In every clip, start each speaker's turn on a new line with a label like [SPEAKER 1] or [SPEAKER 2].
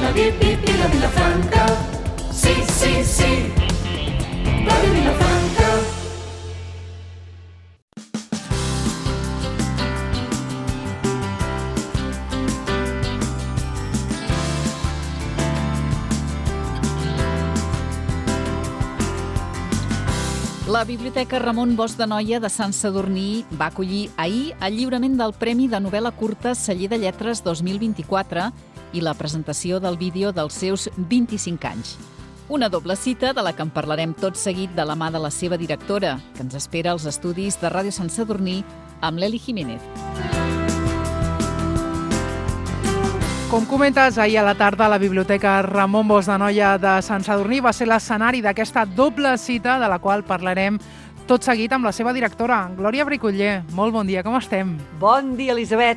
[SPEAKER 1] la Vilafranca. Sí, sí, sí, Ràdio Vilafranca.
[SPEAKER 2] La Biblioteca Ramon Bosch de Noia de Sant Sadurní va acollir ahir el lliurament del Premi de Novel·la Curta Celler de Lletres 2024 i la presentació del vídeo dels seus 25 anys. Una doble cita de la que en parlarem tot seguit de la mà de la seva directora, que ens espera als estudis de Ràdio Sant Sadurní amb l'Eli Jiménez.
[SPEAKER 3] Com comentes, ahir a la tarda la Biblioteca Ramon Bosch de Noia de Sant Sadurní va ser l'escenari d'aquesta doble cita de la qual parlarem tot seguit amb la seva directora, Glòria Bricoller. Molt bon dia, com estem?
[SPEAKER 4] Bon dia, Elisabet.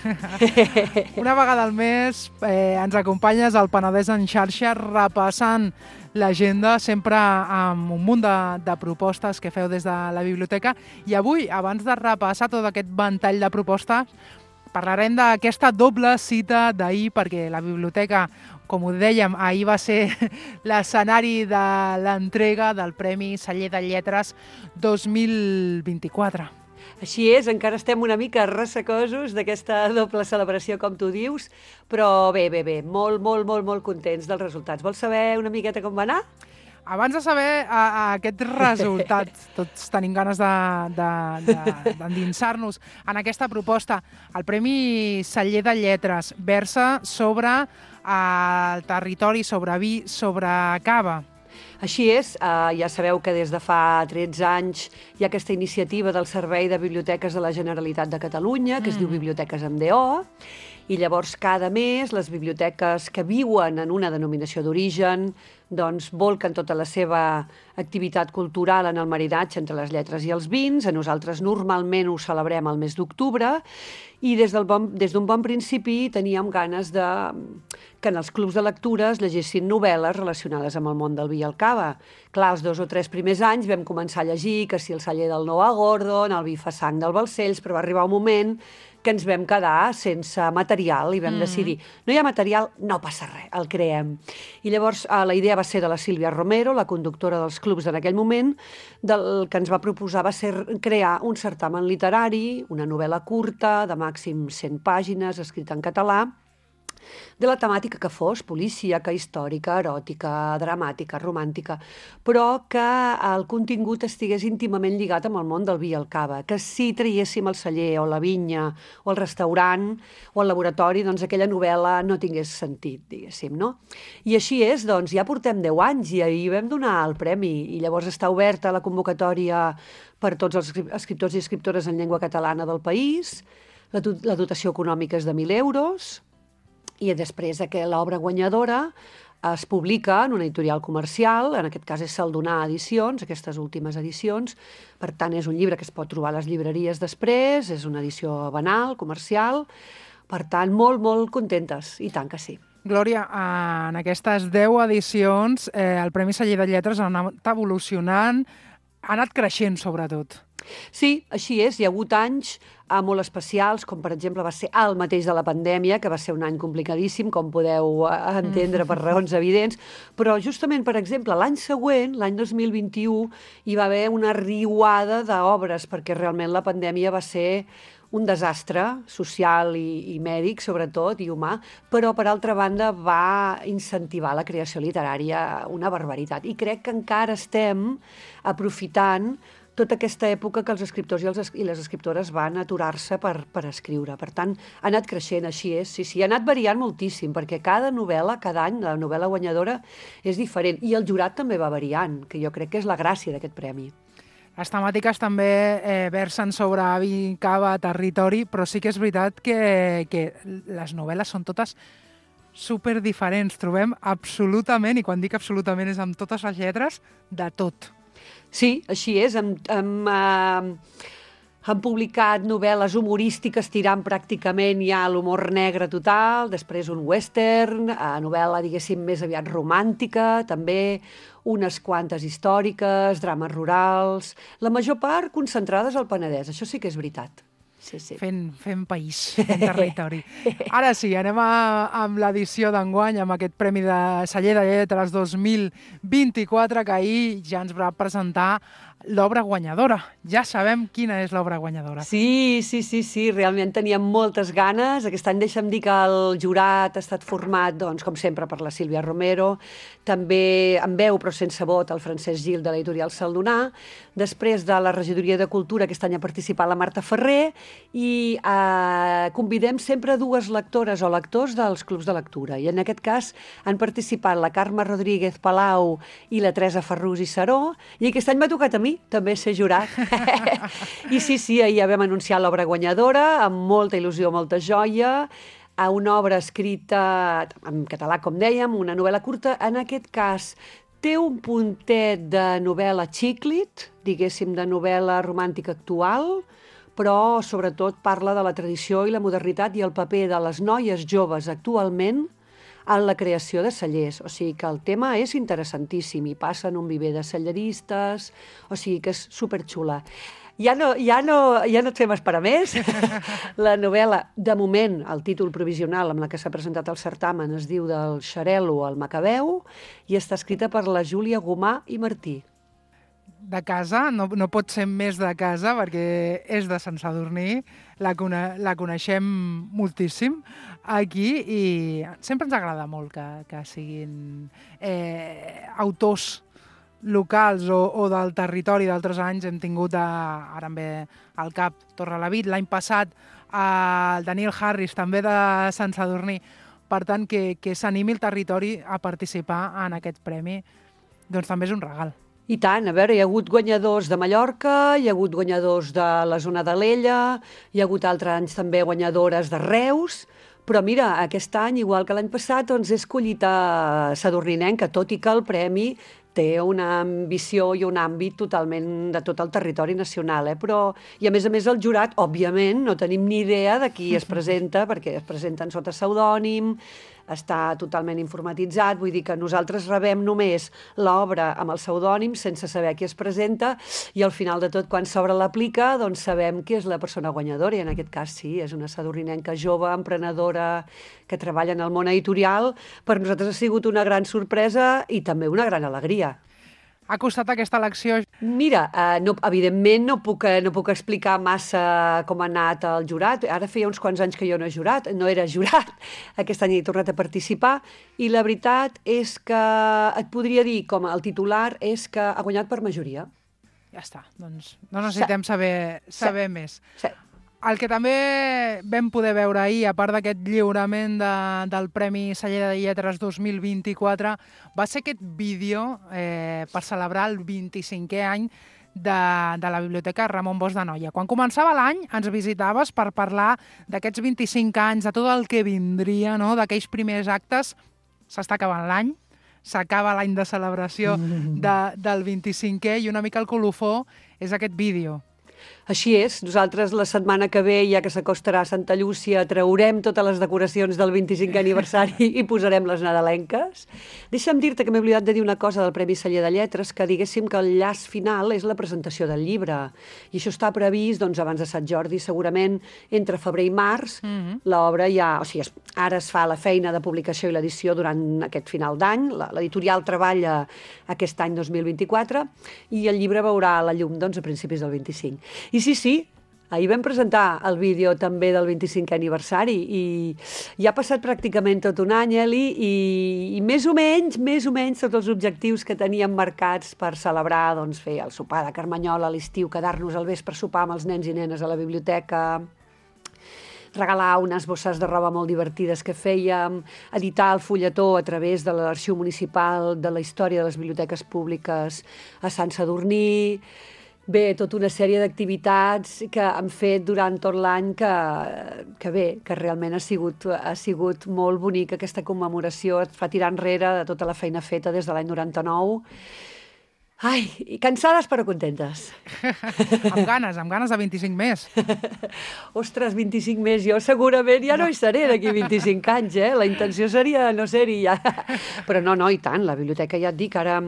[SPEAKER 3] Una vegada al mes ens acompanyes al Penedès en xarxa repassant l'agenda, sempre amb un munt de propostes que feu des de la biblioteca. I avui, abans de repassar tot aquest ventall de propostes, parlarem d'aquesta doble cita d'ahir, perquè la biblioteca, com ho dèiem, ahir va ser l'escenari de l'entrega del Premi Celler de Lletres 2024.
[SPEAKER 4] Així és, encara estem una mica ressacosos d'aquesta doble celebració, com tu dius, però bé, molt contents dels resultats. Vols saber una miqueta com va anar?
[SPEAKER 3] Abans de saber aquests resultats, tots tenim ganes d'endinsar-nos en aquesta proposta. El Premi Celler de Lletres versa sobre el territori, sobre vi, sobre cava.
[SPEAKER 4] Així és, ja sabeu que des de fa 13 anys hi ha aquesta iniciativa del Servei de Biblioteques de la Generalitat de Catalunya, que es diu Biblioteques amb DO, i llavors cada mes les biblioteques que viuen en una denominació d'origen doncs volquen tota la seva activitat cultural en el maridatge entre les lletres i els vins. A nosaltres normalment ho celebrem al mes d'octubre i des d'un bon principi teníem ganes que en els clubs de lectura es llegissin novel·les relacionades amb el món del vi i el cava. Clar, els 2 o 3 primers anys vam començar a llegir que si el celler del Noah Gordon, el vi Fassang del Balcells, però va arribar un moment que ens vam quedar sense material i vam decidir, no hi ha material, no passa res, el creem. I llavors la idea va ser de la Sílvia Romero, la conductora dels clubs en aquell moment, del que ens va proposar va ser crear un certamen literari, una novel·la curta de màxim 100 pàgines, escrita en català, de la temàtica que fos, policíaca, històrica, eròtica, dramàtica, romàntica, però que el contingut estigués íntimament lligat amb el món del vi i el cava, que si traiéssim el celler o la vinya o el restaurant o el laboratori, doncs aquella novel·la no tingués sentit, diguéssim, no? I així és, doncs ja portem 10 anys i ahir vam donar el premi i llavors està oberta la convocatòria per tots els escriptors i escriptores en llengua catalana del país, la dotació econòmica és de 1.000 euros, i després que l'obra guanyadora es publica en una editorial comercial, en aquest cas és Saldonar Edicions, aquestes últimes edicions, per tant és un llibre que es pot trobar a les llibreries després, és una edició banal, comercial, per tant molt contentes, i tant que sí.
[SPEAKER 3] Glòria, en aquestes 10 edicions el Premi Celler de Lletres ha anat evolucionant, ha anat creixent sobretot.
[SPEAKER 4] Sí, així és. Hi ha hagut anys molt especials, com per exemple va ser el mateix de la pandèmia, que va ser un any complicadíssim, com podeu entendre per raons evidents, però justament, per exemple, l'any següent, l'any 2021, hi va haver una riuada d'obres, perquè realment la pandèmia va ser un desastre social i mèdic, sobretot, i humà, però, per altra banda, va incentivar la creació literària una barbaritat. I crec que encara estem aprofitant tota aquesta època que els escriptors i les escriptores van aturar-se per escriure. Per tant, ha anat creixent, així és. Sí, ha anat variant moltíssim, perquè cada novel·la, cada any, la novel·la guanyadora és diferent. I el jurat també va variant, que jo crec que és la gràcia d'aquest premi.
[SPEAKER 3] Les temàtiques també versen sobre vi, cava, territori, però sí que és veritat que les novel·les són totes super diferents. Trobem absolutament, i quan dic absolutament és amb totes les lletres, de tot.
[SPEAKER 4] Sí, així és. Han publicat novel·les humorístiques tirant pràcticament ja a l'humor negre total, després un western, novel·la, diguéssim, més aviat romàntica, també unes quantes històriques, drames rurals, la major part concentrades al Penedès, això sí que és veritat.
[SPEAKER 3] fent país, fent territori. Ara sí, anem amb l'edició d'enguany, amb aquest Premi de Celler de Lletres 2024, que ahir ja ens va presentar l'obra guanyadora. Ja sabem quina és l'obra guanyadora.
[SPEAKER 4] Sí, realment teníem moltes ganes. Aquest any deixa'm dir que el jurat ha estat format, doncs, com sempre, per la Sílvia Romero, també amb veu però sense vot el Francesc Gil de l'editorial Saldonar. Després de la regidoria de Cultura aquest any ha participat la Marta Ferrer i convidem sempre dues lectores o lectors dels clubs de lectura. I en aquest cas han participat la Carme Rodríguez Palau i la Teresa Ferrús i Saró, i aquest any m'ha tocat a mi també ser jurat. I sí, ahir ja vam anunciar l'obra guanyadora, amb molta il·lusió, molta joia, a una obra escrita en català, com dèiem, una novel·la curta. En aquest cas té un puntet de novel·la xiclit, diguéssim, de novel·la romàntica actual, però sobretot parla de la tradició i la modernitat i el paper de les noies joves actualment en la creació de cellers. O sigui que el tema és interessantíssim i passa en un viver de celleristes, o sigui que és superxula. Ja no et fem esperar més. La novel·la, de moment, el títol provisional amb la que s'ha presentat el certamen es diu Del Xarel·lo al Macabeu i està escrita per la Júlia Gomà i Martí.
[SPEAKER 3] De casa, no pot ser més de casa perquè és de Sant Sadurní, la coneixem moltíssim aquí i sempre ens agrada molt que siguin autors locals o del territori. D'altres anys hem tingut, ara em ve al cap, Torrelavit, l'any passat el Daniel Harris, també de Sant Sadurní. Per tant, que s'animi el territori a participar en aquest premi, doncs també és un regal.
[SPEAKER 4] I tant, a veure, hi ha hagut guanyadors de Mallorca, hi ha hagut guanyadors de la zona d'Alella, hi ha hagut altres anys també guanyadores de Reus, però mira, aquest any, igual que l'any passat, doncs és collita sadurninenca, tot i que el premi té una ambició i un àmbit totalment de tot el territori nacional, però, i a més el jurat, òbviament, no tenim ni idea de qui es presenta, perquè es presenten sota pseudònim, està totalment informatitzat, vull dir que nosaltres rebem només l'obra amb el pseudònim sense saber qui es presenta i al final de tot, quan s'obre l'aplica, doncs sabem qui és la persona guanyadora i en aquest cas sí, és una sadurninenca jove, emprenedora, que treballa en el món editorial. Per nosaltres ha sigut una gran sorpresa i també una gran alegria.
[SPEAKER 3] Ha costat aquesta elecció?
[SPEAKER 4] Mira, evidentment no puc explicar massa com ha anat el jurat. Ara feia uns quants anys que jo no era jurat. Aquest any he tornat a participar i la veritat és que et podria dir, com el titular, és que ha guanyat per majoria.
[SPEAKER 3] Ja està, doncs no necessitem saber més.
[SPEAKER 4] Sí.
[SPEAKER 3] El que també vam poder veure ahir, a part d'aquest lliurament del Premi Celler de Lletres 2024, va ser aquest vídeo per celebrar el 25è any de la Biblioteca Ramon Bosch d'Anoia. Quan començava l'any ens visitaves per parlar d'aquests 25 anys, de tot el que vindria, no? D'aquells primers actes. S'està acabant l'any, s'acaba l'any de celebració del 25è i una mica el colofó és aquest vídeo.
[SPEAKER 4] Així és, nosaltres la setmana que ve, ja que s'acostarà a Santa Llúcia, traurem totes les decoracions del 25è aniversari i posarem les nadalenques. Deixa'm dir-te que m'he oblidat de dir una cosa del Premi Celler de Lletres, que diguéssim que el llaç final és la presentació del llibre. I això està previst, doncs, abans de Sant Jordi, segurament entre febrer i març, l'obra ja... O sigui, ara es fa la feina de publicació i l'edició durant aquest final d'any, l'editorial treballa aquest any 2024, i el llibre veurà la llum, doncs, a principis del 25. I sí, ahir vam presentar el vídeo també del 25è aniversari i ja ha passat pràcticament tot un any, Eli, i més o menys tots els objectius que teníem marcats per celebrar, doncs fer el sopar de Carmanyola a l'estiu, quedar-nos al vespre a sopar amb els nens i nenes a la biblioteca, regalar unes bosses de roba molt divertides que fèiem, editar el fulletó a través de l'Arxiu Municipal de la història de les biblioteques públiques a Sant Sadurní. Bé, tota una sèrie d'activitats que han fet durant tot l'any que realment ha sigut molt bonic aquesta commemoració, et fa tirar enrere de tota la feina feta des de l'any 99. Ai, cansades però contentes.
[SPEAKER 3] Amb ganes de 25 més.
[SPEAKER 4] Ostres, 25 més, jo segurament ja no hi seré d'aquí 25 anys, La intenció seria no ser-hi ja. Però no, i tant, la biblioteca ja et dic, ara...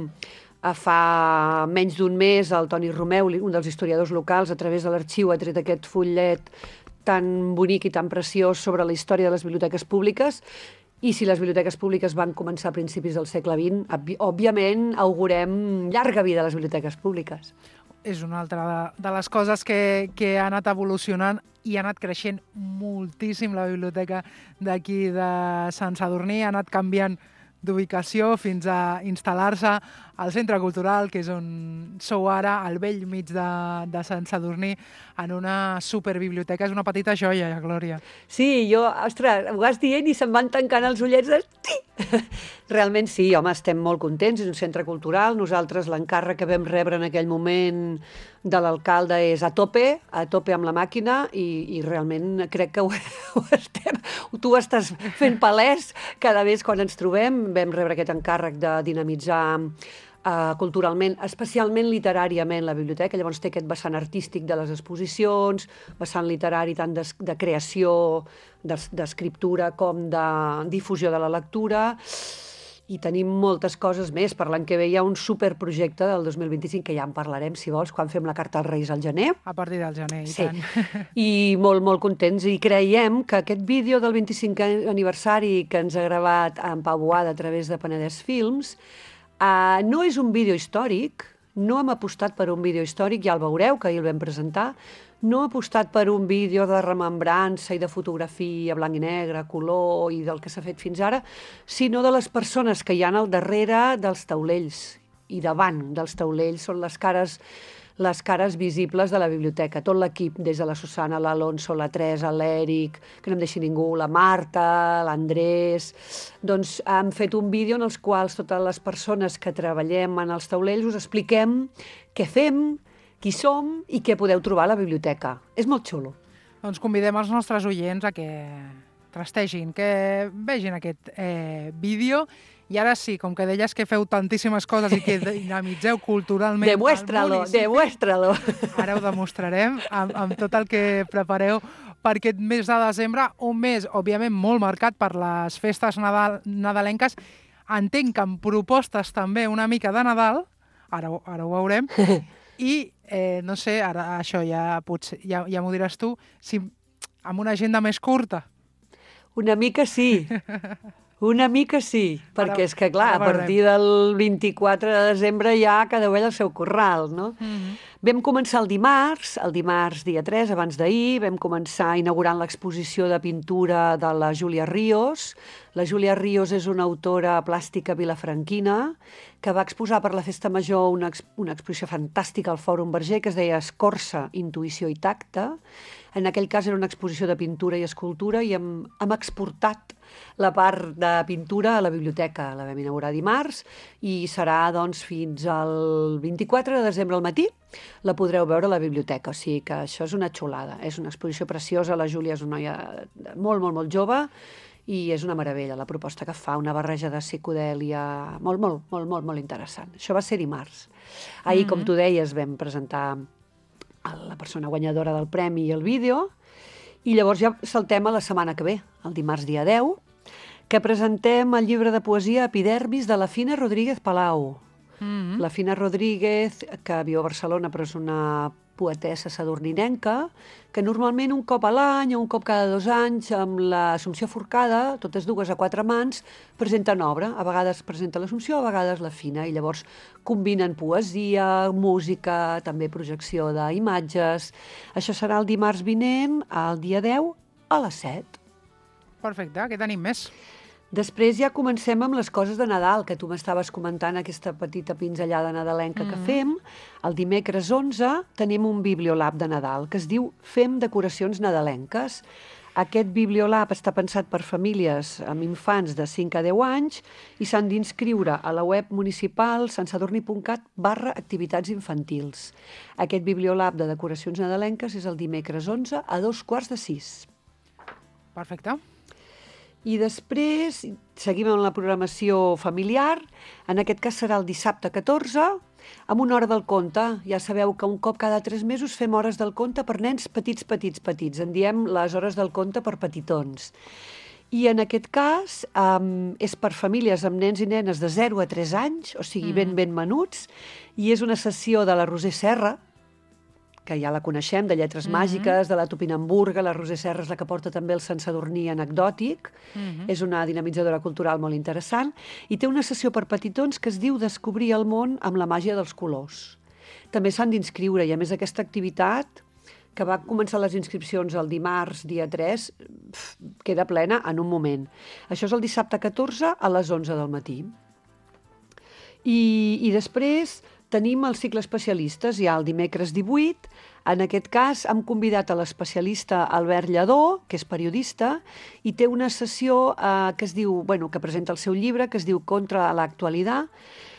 [SPEAKER 4] Fa menys d'un mes el Toni Romeu, un dels historiadors locals, a través de l'arxiu ha tret aquest fullet tan bonic i tan preciós sobre la història de les biblioteques públiques. I si les biblioteques públiques van començar a principis del segle XX, òbviament augurem llarga vida a les biblioteques públiques.
[SPEAKER 3] És una altra de les coses que ha anat evolucionant i ha anat creixent moltíssim la biblioteca d'aquí de Sant Sadurní, ha anat canviant d'ubicació fins a instal·lar-se al Centre Cultural, que és on sou ara, al vell mig de Sant Sadurní, en una superbiblioteca. És una petita joia, Glòria.
[SPEAKER 4] Sí, ostres, ho vas dient i se'm van tancant els ullets de... Realment sí, home, estem molt contents, és un centre cultural. Nosaltres l'encàrrec que vam rebre en aquell moment de l'alcalde és a tope amb la màquina i realment crec que tu ho estàs fent palès cada vegada quan ens trobem. Vam rebre aquest encàrrec de dinamitzar culturalment, especialment literàriament, la biblioteca. Llavors té aquest vessant artístic de les exposicions, vessant literari tant de creació, d'escriptura com de difusió de la lectura, i tenim moltes coses més. Per l'any que ve hi ha un superprojecte del 2025, que ja en parlarem, si vols, quan fem la carta als Reis al gener.
[SPEAKER 3] A partir del gener, i
[SPEAKER 4] sí.
[SPEAKER 3] tant.
[SPEAKER 4] I molt, molt contents. I creiem que aquest vídeo del 25è aniversari que ens ha gravat en Pau Boada a través de Penedès Films no és un vídeo històric, no hem apostat per un vídeo històric, ja el veureu, que ahir el vam presentar, no hem apostat per un vídeo de remembrança i de fotografia blanc i negre, color i del que s'ha fet fins ara, sinó de les persones que hi ha al darrere dels taulells i davant dels taulells. Són les cares visibles de la biblioteca, tot l'equip, des de la Susana, l'Alonso, la Teresa, l'Eric, que no em deixi ningú, la Marta, l'Andrés. Doncs hem fet un vídeo en els quals totes les persones que treballem en els taulells us expliquem què fem, qui som i què podeu trobar a la biblioteca. És molt xulo.
[SPEAKER 3] Doncs convidem els nostres oients a que trastegin, que vegin aquest vídeo. I ara sí, com que deies que feu tantíssimes coses i que dinamitzeu culturalment...
[SPEAKER 4] Demuéstralo.
[SPEAKER 3] Ara ho demostrarem amb tot el que prepareu per aquest mes de desembre, un mes, òbviament, molt marcat per les festes nadalenques. Entenc que amb propostes també una mica de Nadal, ara ho veurem, i no sé, ara això ja m'ho diràs tu, si amb una agenda més curta.
[SPEAKER 4] Una mica sí. Una mica sí, perquè és que, clar, a partir del 24 de desembre ja cada ovella al seu corral, no? Vam començar el dimarts dia 3, abans d'ahir, vam començar inaugurant l'exposició de pintura de la Júlia Ríos. La Júlia Ríos és una autora plàstica vilafranquina que va exposar per la Festa Major una exposició fantàstica al Fòrum Verger que es deia Escorça, Intuïció i Tacte. En aquell cas era una exposició de pintura i escultura i hem exportat la part de pintura a la biblioteca. La vam inaugurar dimarts i serà doncs, fins al 24 de desembre al matí. La podreu veure a la biblioteca, o sigui que això és una xulada. És una exposició preciosa, la Júlia és una noia molt, molt, molt jove i és una meravella la proposta que fa, una barreja de psicodèlia molt, molt, molt, molt, molt interessant. Això va ser dimarts. Ahir, com tu deies, vam presentar la persona guanyadora del premi i el vídeo, i llavors ja saltem a la setmana que ve, el dimarts dia 10, que presentem el llibre de poesia Epidermis de la Fina Rodríguez Palau. La Fina Rodríguez, que viu a Barcelona, però és una poetessa sadurninenca, que normalment un cop a l'any o un cop cada 2 anys, amb l'Assumpció Forcada, totes dues a 4 mans, presenten obra. A vegades presenta l'Assumpció, a vegades la Fina, i llavors combinen poesia, música, també projecció d'imatges. Això serà el dimarts vinent, el dia 10, a les 7.
[SPEAKER 3] Perfecte, què tenim més?
[SPEAKER 4] Després ja comencem amb les coses de Nadal, que tu m'estaves comentant, aquesta petita pinzellada nadalenca que fem. El dimecres 11 tenim un bibliolab de Nadal que es diu Fem decoracions nadalenques. Aquest bibliolab està pensat per famílies amb infants de 5 a 10 anys i s'han d'inscriure a la web municipal santsadurní.cat/activitats infantils. Aquest bibliolab de decoracions nadalenques és el dimecres 11 a 5:45.
[SPEAKER 3] Perfecte.
[SPEAKER 4] I després seguim amb la programació familiar. En aquest cas serà el dissabte 14, amb una hora del conte. Ja sabeu que un cop cada 3 mesos fem hores del conte per nens petits. En diem les hores del conte per petitons. I en aquest cas és per famílies amb nens i nenes de 0 a 3 anys, o sigui, ben menuts, i és una sessió de la Roser Serra, que ja la coneixem, de lletres màgiques, de la Topinamburga, la Roser Serra és la que porta també el Sant Sadurní anecdòtic. És una dinamitzadora cultural molt interessant. I té una sessió per petitons que es diu Descobrir el món amb la màgia dels colors. També s'han d'inscriure, i a més aquesta activitat, que va començar les inscripcions el dimarts, dia 3, queda plena en un moment. Això és el dissabte 14 a les 11 del matí. I després tenim el cicle especialistes, ja el dimecres 18. En aquest cas hem convidat a l'especialista Albert Lledó, que és periodista, i té una sessió que es diu, que presenta el seu llibre, que es diu Contra la actualidad,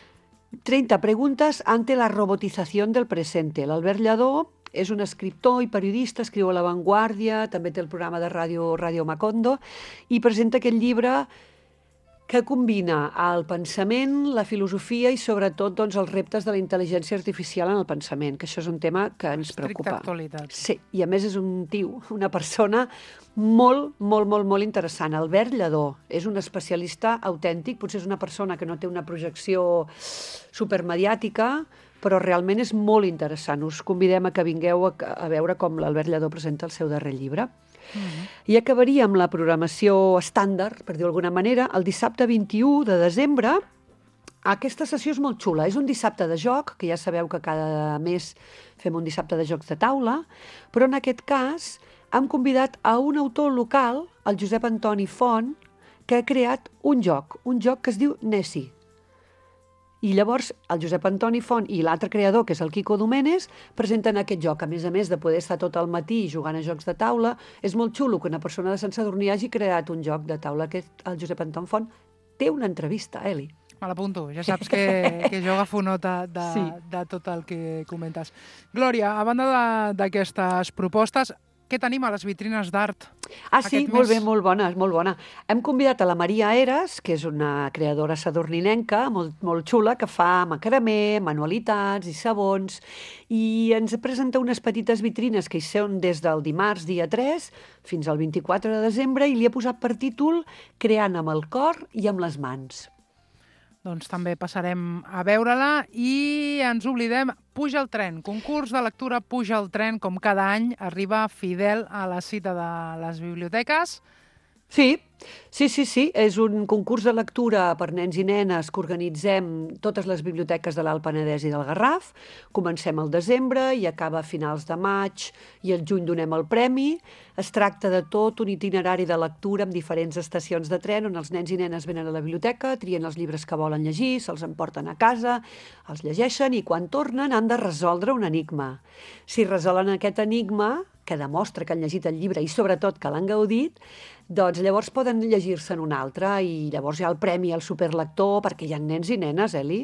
[SPEAKER 4] 30 preguntes ante la robotización del presente. L'Albert Lledó és un escriptor i periodista, escriu a La Vanguardia, també té el programa de ràdio Macondo, i presenta aquest llibre que combina el pensament, la filosofia i sobretot doncs, els reptes de la intel·ligència artificial en el pensament, que això és un tema que ens preocupa.
[SPEAKER 3] Estricta actualitat.
[SPEAKER 4] Sí, i a més és un tio, una persona molt interessant. Albert Lledó és un especialista autèntic, potser és una persona que no té una projecció supermediàtica, però realment és molt interessant. Us convidem a que vingueu a veure com l'Albert Lledó presenta el seu darrer llibre. I acabaríem la programació estàndard, per dir-ho d'alguna manera, el dissabte 21 de desembre. Aquesta sessió és molt xula. És un dissabte de joc, que ja sabeu que cada mes fem un dissabte de jocs de taula, però en aquest cas hem convidat a un autor local, el Josep Antoni Font, que ha creat un joc que es diu Nessie. I llavors el Josep Antoni Font i l'altre creador, que és el Quico Domènez, presenten aquest joc. A més de poder estar tot el matí jugant a jocs de taula, és molt xulo que una persona de Sant Sadurní hagi creat un joc de taula. El Josep Antoni Font té una entrevista, Eli.
[SPEAKER 3] Me l'apunto, ja saps que jo agafo nota de tot el que comentes. Glòria, a banda d'aquestes propostes, què tenim a les vitrines d'art?
[SPEAKER 4] Sí, molt bé, molt bona. Hem convidat a la Maria Eres, que és una creadora sadurninenca, molt xula, que fa macramé, manualitats i sabons, i ens presenta unes petites vitrines que hi són des del dimarts, dia 3, fins al 24 de desembre, i li ha posat per títol Creant amb el cor i amb les mans.
[SPEAKER 3] Doncs també passarem a veure-la i ens oblidem Puja el tren, concurs de lectura Puja el tren, com cada any arriba fidel a la cita de les biblioteques.
[SPEAKER 4] Sí, és un concurs de lectura per nens i nenes que organitzem totes les biblioteques de l'Alt Penedès i del Garraf. Comencem al desembre i acaba a finals de maig i al juny donem el premi. Es tracta de tot un itinerari de lectura amb diferents estacions de tren on els nens i nenes venen a la biblioteca, trien els llibres que volen llegir, se'ls emporten a casa, els llegeixen i quan tornen han de resoldre un enigma. Si resolen aquest enigma, que demostra que han llegit el llibre i sobretot que l'han gaudit, doncs llavors poden llegir-se'n un altre i llavors hi ha el premi al superlector perquè hi ha nens i nenes, Eli.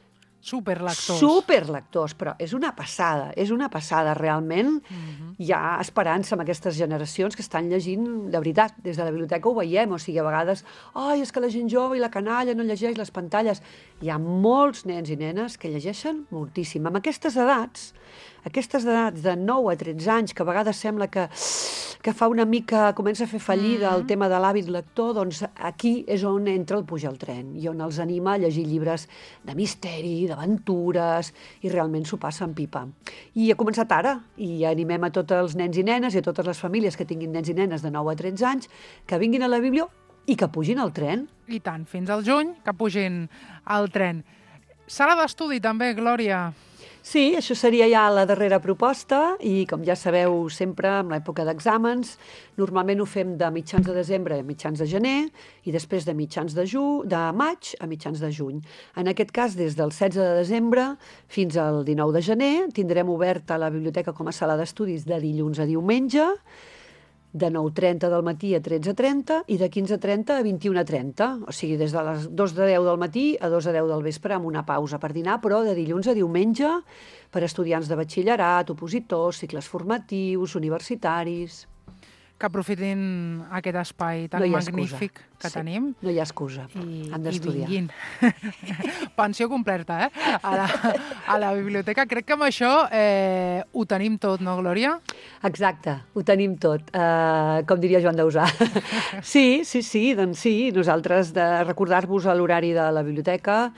[SPEAKER 4] Superlectors, però és una passada, realment. Hi ha esperança amb aquestes generacions que estan llegint, de veritat, des de la biblioteca ho veiem, o sigui, a vegades, és que la gent jove i la canalla no llegeix les pantalles. Hi ha molts nens i nenes que llegeixen moltíssim. Amb aquestes edats de 9 a 13 anys, que a vegades sembla que fa una mica, comença a fer fallida el tema de l'hàbit lector, doncs aquí és on entra el Puja al tren i on els anima a llegir llibres de misteri, d'aventures, i realment s'ho passa en pipa. I ha començat ara, i animem a tots els nens i nenes i a totes les famílies que tinguin nens i nenes de 9 a 13 anys que vinguin a la biblio i que pugin al tren.
[SPEAKER 3] I tant, fins al juny que pugin al tren. Sala d'estudi també, Glòria.
[SPEAKER 4] Sí, això seria ja la darrera proposta i, com ja sabeu, sempre en l'època d'exàmens, normalment ho fem de mitjans de desembre a mitjans de gener i després de mitjans de maig a mitjans de juny. En aquest cas, des del 16 de desembre fins al 19 de gener, tindrem oberta la biblioteca com a sala d'estudis de dilluns a diumenge, de 9:30 del matí a 13:30 i de 15:30 a 21:30. O sigui, des de les 2 de 10 del matí a 2 de 10 del vespre amb una pausa per dinar, però de dilluns a diumenge per estudiants de batxillerat, opositors, cicles formatius, universitaris.
[SPEAKER 3] Que aprofitin aquest espai tan magnífic que tenim.
[SPEAKER 4] No hi ha excusa, han d'estudiar.
[SPEAKER 3] I vinguin. Pensió completa, a la biblioteca. Crec que amb això ho tenim tot, no, Glòria?
[SPEAKER 4] Exacte, ho tenim tot, com diria Joan Dausà. Sí, doncs sí, nosaltres de recordar-vos a l'horari de la biblioteca,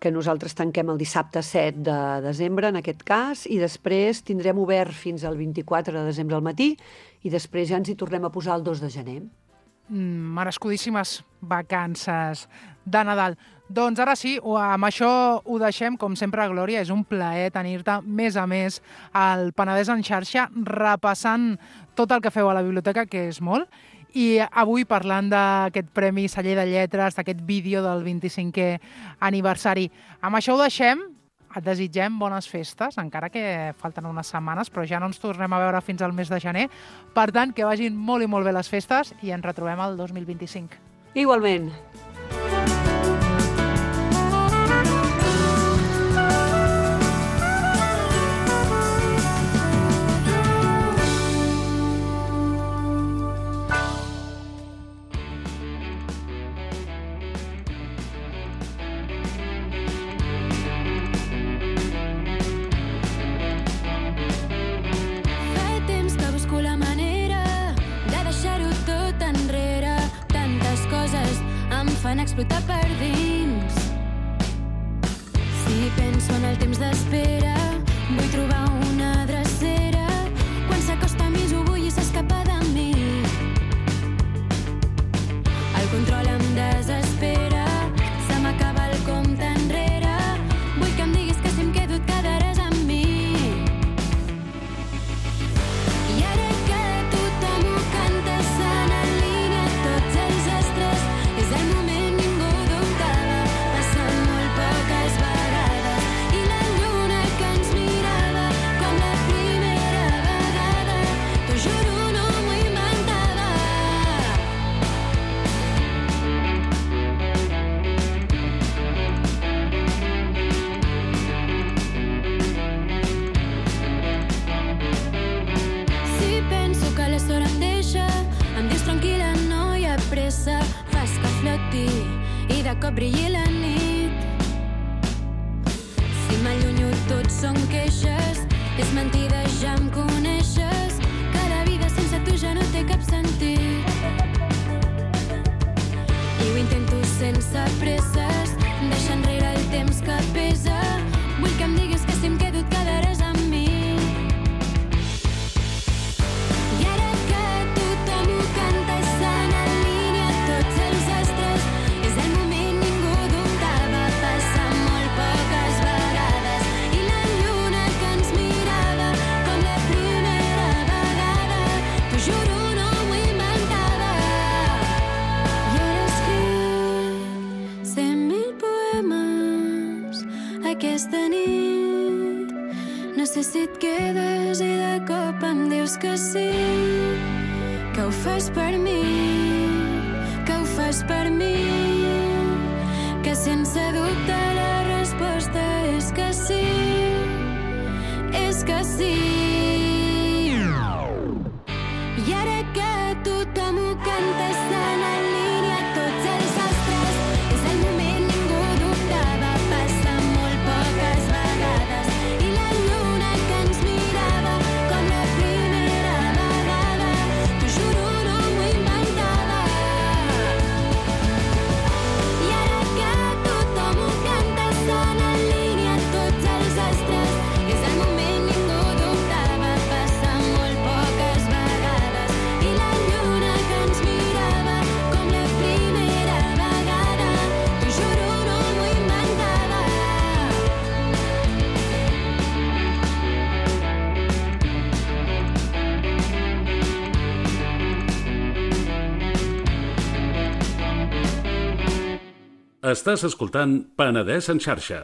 [SPEAKER 4] que nosaltres tanquem el dissabte 7 de desembre, en aquest cas, i després tindrem obert fins al 24 de desembre al matí, i després ja ens hi tornem a posar el 2 de gener.
[SPEAKER 3] Merescudíssimes vacances de Nadal. Doncs ara sí, amb això ho deixem, com sempre, Glòria. És un plaer tenir-te més a més al Penedès en xarxa, repassant tot el que feu a la biblioteca, que és molt, i avui parlant d'aquest Premi Celler de Lletres, d'aquest vídeo del 25è aniversari. Amb això ho deixem. Et desitgem bones festes, encara que falten unes setmanes, però ja no ens tornem a veure fins al mes de gener. Per tant, que vagin molt i molt bé les festes i ens retrobem el 2025.
[SPEAKER 4] Igualment.
[SPEAKER 5] Fan explotar per dins. Si penso en el temps d'espera, vull trobar una drecera. Quan s'acosta a mi ho vull i s'escapa de mi. El control em desespera, se m'acaba el compte enrere. Vull que em diguis que si em quedo et quedaràs amb mi. I ara que tothom ho canta, sant en línia tots els astres, és el moment. Fas que floti i de cop brilli la nit. Si m'allunyo tot són queixes, és mentida, ja em coneixes, que la vida sense tu ja no té cap sentit. I ho intento sense presses, deixar enrere el temps que pesa. Vull que em diguis que si em quedo et quedaràs amb mi. I ara que tothom ho canta, sant en línia tots els astres, és el moment, ningú dubtava, passa molt poques vegades. I la lluna que ens mirava com la primera vegada, t'ho juro, no m'ho inventava. I ara escric 100.000 poemes aquesta nit. No sé si et quedes i de cop em dius que sí, que ho fas per mi, que ho fas per mi, que sense dubte la resposta és que sí, és que sí. I ara que tothom ho canta, sant en línia tots els astres, és el moment, ningú dubtava, passa molt poques vegades. I la lluna que ens mirava com la primera vegada, t'ho juro, no m'ho inventava. I ara que tothom ho canta, sant en línia tots els astres, és el moment, ningú dubtava, passa molt poques vegades. I la lluna que ens mirava com la primera vegada, t'ho juro, no m'ho inventava.
[SPEAKER 6] Estàs escoltant Penedès en xarxa.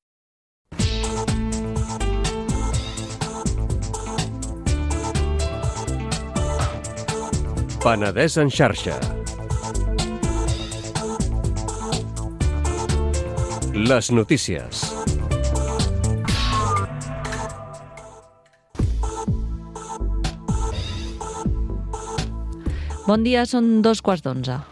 [SPEAKER 7] Penedès en xarxa. Les notícies.
[SPEAKER 8] Bon dia, són 2:15.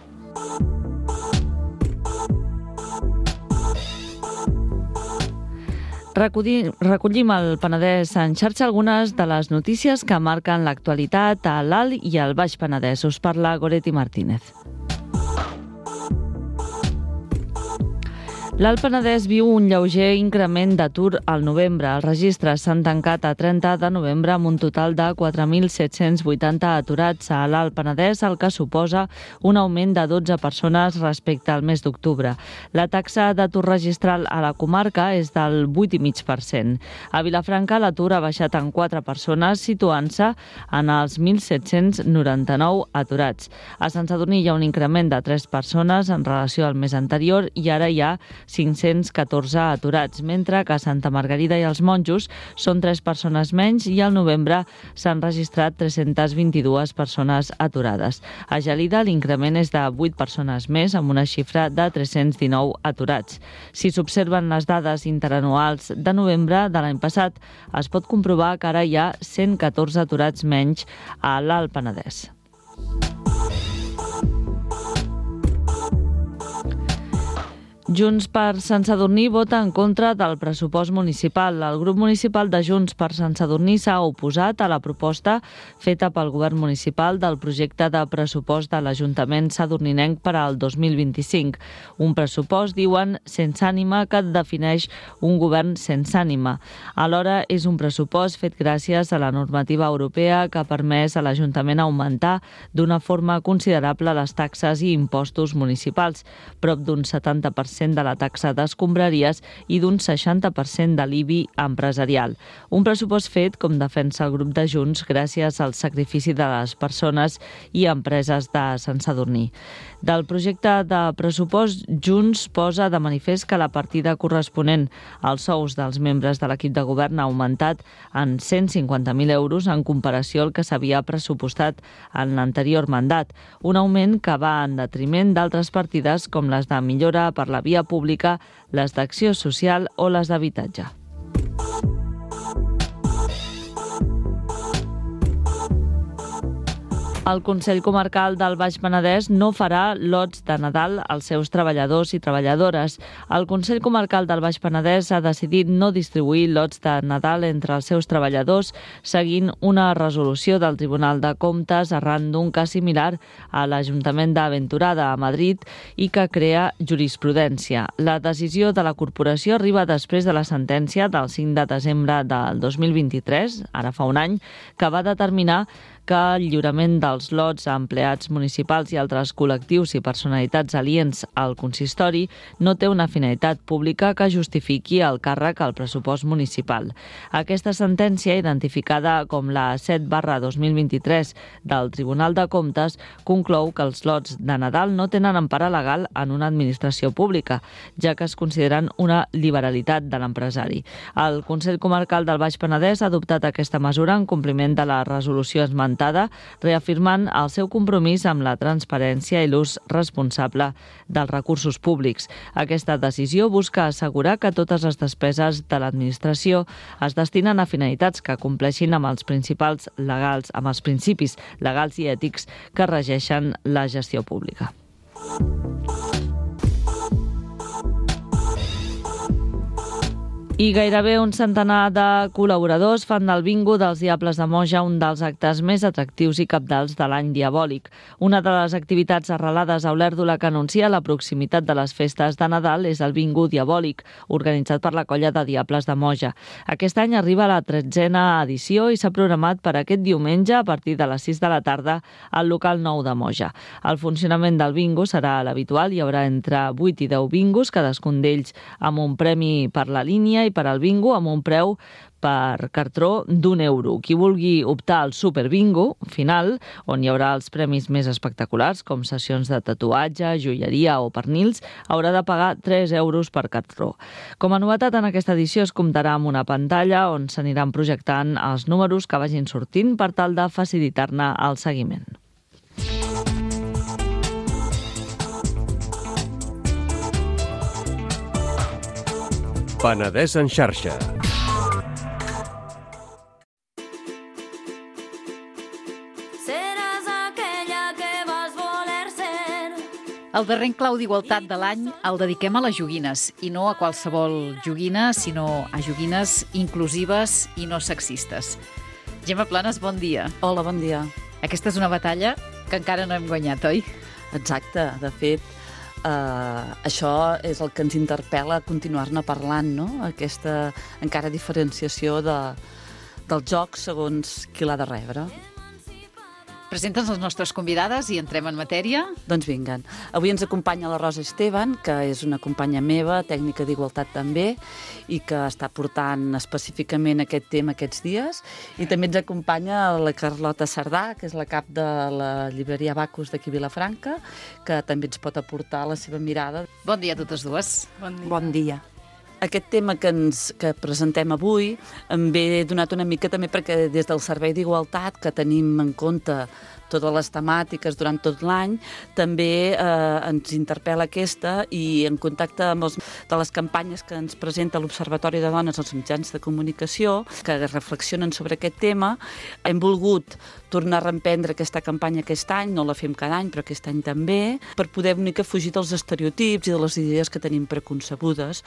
[SPEAKER 8] Recollim al Penedès en xarxa algunes de les notícies que marquen l'actualitat a l'Alt i al Baix Penedès. Us parla Goretti Martínez. L'Alt Penedès viu un lleuger increment d'atur al novembre. Els registres s'han tancat a 30 de novembre amb un total de 4.780 aturats a l'Alt Penedès, el que suposa un augment de 12 persones respecte al mes d'octubre. La taxa d'atur registral a la comarca és del 8,5%. A Vilafranca l'atur ha baixat en 4 persones, situant-se en els 1.799 aturats. A Sant Sadurní hi ha un increment de 3 persones en relació al mes anterior i ara hi ha 514 aturats, mentre que a Santa Margarida i els Monjos són 3 persones menys i al novembre s'han registrat 322 persones aturades. A Gelida l'increment és de 8 persones més, amb una xifra de 319 aturats. Si s'observen les dades interanuals de novembre de l'any passat, es pot comprovar que ara hi ha 114 aturats menys a l'Alt Penedès. Junts per Sant Sadurní vota en contra del pressupost municipal. El grup municipal de Junts per Sant Sadurní s'ha oposat a la proposta feta pel govern municipal del projecte de pressupost de l'Ajuntament sadurninenc per al 2025. Un pressupost, diuen, sense ànima, que defineix un govern sense ànima. Alhora, és un pressupost fet gràcies a la normativa europea que ha permès a l'Ajuntament augmentar d'una forma considerable les taxes i impostos municipals, prop d'un 70% de la taxa d'escombraries i d'un 60% de l'IBI empresarial. Un pressupost fet, com defensa el grup de Junts, gràcies al sacrifici de les persones i empreses de Sant Sadurní. Del projecte de pressupost, Junts posa de manifest que la partida corresponent als sous dels membres de l'equip de govern ha augmentat en 150.000 euros en comparació al que s'havia pressupostat en l'anterior mandat, un augment que va en detriment d'altres partides com les de millora per la via pública, les d'acció social o les d'habitatge. El Consell Comarcal del Baix Penedès no farà lots de Nadal als seus treballadors i treballadores. El Consell Comarcal del Baix Penedès ha decidit no distribuir lots de Nadal entre els seus treballadors, seguint una resolució del Tribunal de Comptes arran d'un cas similar a l'Ajuntament d'Aventurada, a Madrid, i que crea jurisprudència. La decisió de la corporació arriba després de la sentència del 5 de desembre del 2023, ara fa un any, que va determinar que el lliurament dels lots a empleats municipals i altres col·lectius i personalitats aliens al consistori no té una finalitat pública que justifiqui el càrrec al pressupost municipal. Aquesta sentència, identificada com la 7/2023 del Tribunal de Comptes, conclou que els lots de Nadal no tenen empara legal en una administració pública, ja que es consideren una liberalitat de l'empresari. El Consell Comarcal del Baix Penedès ha adoptat aquesta mesura en compliment de la resolució esmentada, reafirmant el seu compromís amb la transparència i l'ús responsable dels recursos públics. Aquesta decisió busca assegurar que totes les despeses de l'administració es destinen a finalitats que compleixin amb els principis legals i ètics que regeixen la gestió pública. I gairebé un centenar de col·laboradors fan del bingo dels Diables de Moja un dels actes més atractius i cabdals de l'any diabòlic. Una de les activitats arrelades a Olèrdola que anuncia la proximitat de les festes de Nadal és el bingo diabòlic, organitzat per la colla de Diables de Moja. Aquest any arriba a la 13a edició i s'ha programat per aquest diumenge a partir de les 6 de la tarda al local 9 de Moja. El funcionament del bingo serà l'habitual, hi haurà entre 8 i 10 bingos, cadascun d'ells amb un premi per la línia i per al bingo amb un preu per cartró d'€1. Qui vulgui optar al superbingo final, on hi haurà els premis més espectaculars, com sessions de tatuatge, joieria o pernils, haurà de pagar €3 per cartró. Com a novetat en aquesta edició es comptarà amb una pantalla on s'aniran projectant els números que vagin sortint per tal de facilitar-ne el seguiment.
[SPEAKER 7] Penedès en xarxa.
[SPEAKER 5] Seràs aquella que vas voler ser.
[SPEAKER 2] El darrer enclau d'igualtat de l'any el dediquem a les joguines, i no a qualsevol joguina, sinó a joguines inclusives i no sexistes. Gemma Planes, bon dia.
[SPEAKER 9] Hola, bon dia.
[SPEAKER 2] Aquesta és una batalla que encara no hem guanyat, oi?
[SPEAKER 9] Exacte, de fet, Això és el que ens interpel·la a continuar-ne parlant, no? Aquesta encara diferenciació del joc segons qui l'ha de rebre.
[SPEAKER 2] Presenta'ns les nostres convidades i entrem en matèria.
[SPEAKER 9] Doncs vinguen. Avui ens acompanya la Rosa Esteban, que és una companya meva, tècnica d'igualtat també, i que està portant específicament aquest tema aquests dies. I també ens acompanya la Carlota Sardà, que és la cap de la llibreria Bacus d'aquí Vilafranca, que també ens pot aportar la seva mirada.
[SPEAKER 2] Bon dia a totes dues.
[SPEAKER 4] Bon dia.
[SPEAKER 9] Aquest tema que presentem avui em ve donat una mica també perquè des del Servei d'Igualtat, que tenim en compte totes les temàtiques durant tot l'any, també ens interpel·la aquesta i en contacte amb de les campanyes que ens presenta l'Observatori de Dones als mitjans de comunicació, que reflexionen sobre aquest tema, hem volgut tornar a reemprendre aquesta campanya aquest any, no la fem cada any, però aquest any també, per poder una mica fugir dels estereotips i de les idees que tenim preconcebudes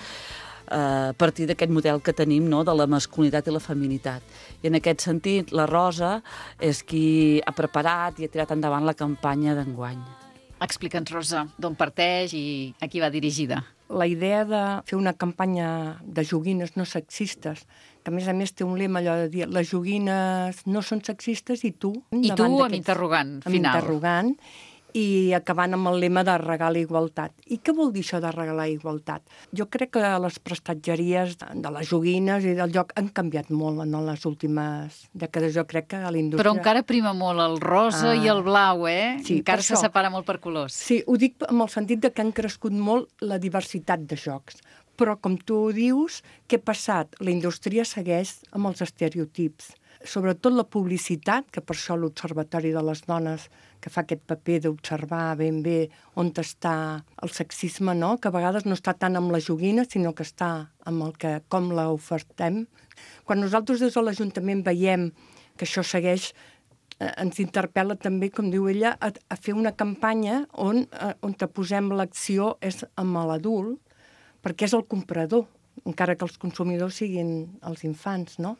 [SPEAKER 9] a partir d'aquest model que tenim, no?, de la masculinitat i la feminitat. I en aquest sentit, la Rosa és qui ha preparat i ha tirat endavant la campanya d'enguany.
[SPEAKER 2] Explica'ns, Rosa, d'on parteix i a qui va dirigida.
[SPEAKER 10] La idea de fer una campanya de joguines no sexistes, que a més té un lema allò de dir les joguines no són sexistes i tu...
[SPEAKER 2] I tu amb interrogant final.
[SPEAKER 10] Amb interrogant, i acabant amb el lema de regalar igualtat. I què vol dir això de regalar igualtat? Jo crec que les prestatgeries de les joguines i del joc han canviat molt en les últimes dècades. Jo crec que a la indústria...
[SPEAKER 2] Però encara prima molt el rosa i el blau, eh?
[SPEAKER 10] Sí,
[SPEAKER 2] encara se separa molt per colors.
[SPEAKER 10] Sí, ho dic amb el sentit de que han crescut molt la diversitat de jocs. Però, com tu dius, què ha passat? La indústria segueix amb els estereotips. Sobretot la publicitat, que per això l'Observatori de les Dones, que fa aquest paper d'observar ben bé on està el sexisme, no? Que a vegades no està tant amb la joguina, sinó que està amb com la ofertem. Quan nosaltres des de l'Ajuntament veiem que això segueix, ens interpel·la també, com diu ella, a fer una campanya on posem l'acció és amb l'adult, perquè és el comprador, encara que els consumidors siguin els infants, no?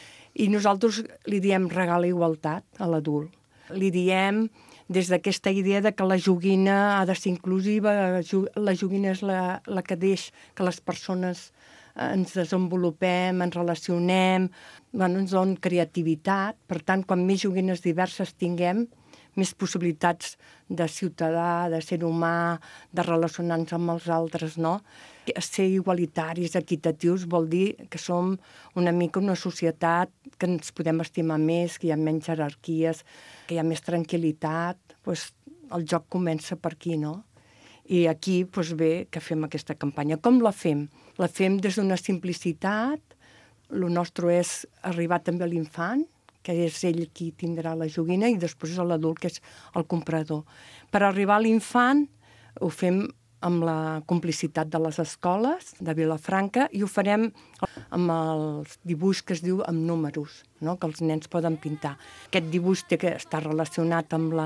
[SPEAKER 10] I nosaltres li diem regala igualtat a l'adult. Li diem des d'aquesta idea de que la joguina ha de ser inclusiva, la joguina és la que deix que les persones ens desenvolupem, ens relacionem, ens dona creativitat. Per tant, quan més joguines diverses tinguem, més possibilitats de ciutadà, de ser humà, de relacionar-nos amb els altres, no? Ser igualitaris, equitatius, vol dir que som una mica una societat que ens podem estimar més, que hi ha menys jerarquies, que hi ha més tranquil·litat. Doncs el joc comença per aquí, no? I aquí bé que fem aquesta campanya. Com la fem? La fem des d'una simplicitat. El nostre és arribar també a l'infant, que és ell qui tindrà la joguina, i després a l'adult, que és el comprador. Per arribar a l'infant ho fem amb la complicitat de les escoles de Vilafranca i ho farem amb el dibuix que es diu amb números, no? Que els nens poden pintar. Aquest dibuix té que estar relacionat amb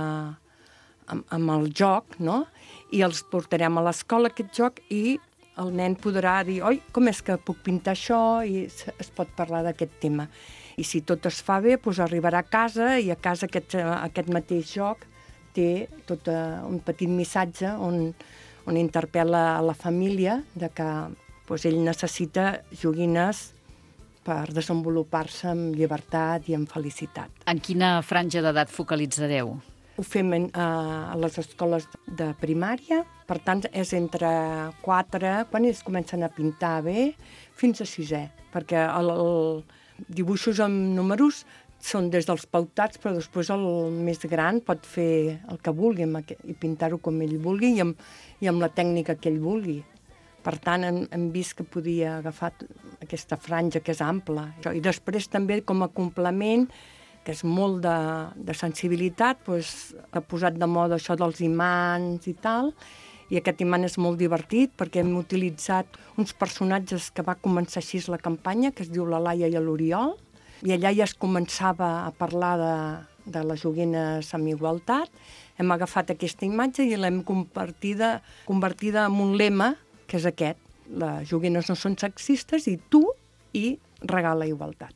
[SPEAKER 10] el joc, no? I els portarem a l'escola, aquest joc, i el nen podrà dir, oi, com és que puc pintar això? I es pot parlar d'aquest tema. I si tot es fa bé, doncs arribarà a casa, i a casa aquest mateix joc té tot un petit missatge on interpel·la a la família de que ell necessita joguines per desenvolupar-se amb llibertat i amb felicitat.
[SPEAKER 2] En quina franja d'edat focalitzareu?
[SPEAKER 10] Ho fem a les escoles de primària, per tant és entre 4, quan ells comencen a pintar bé, fins a 6è, perquè els dibuixos amb números són des dels pautats, però després el més gran pot fer el que vulgui i pintar-ho com ell vulgui i amb la tècnica que ell vulgui. Per tant, hem vist que podia agafar aquesta franja que és ampla. I després també com a complement, que és molt de sensibilitat, ha posat de moda això dels imants i tal, i aquest imant és molt divertit perquè hem utilitzat uns personatges que va començar així la campanya, que es diu la Laia i l'Oriol, i allà ja es començava a parlar de les joguines amb igualtat. Hem agafat aquesta imatge i l'hem convertida en un lema, que és aquest. Les joguines no són sexistes i tu regala igualtat.